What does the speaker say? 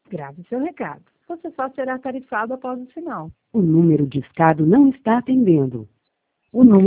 Grave seu recado. Você só será tarifado após o sinal. O número discado não está atendendo. O número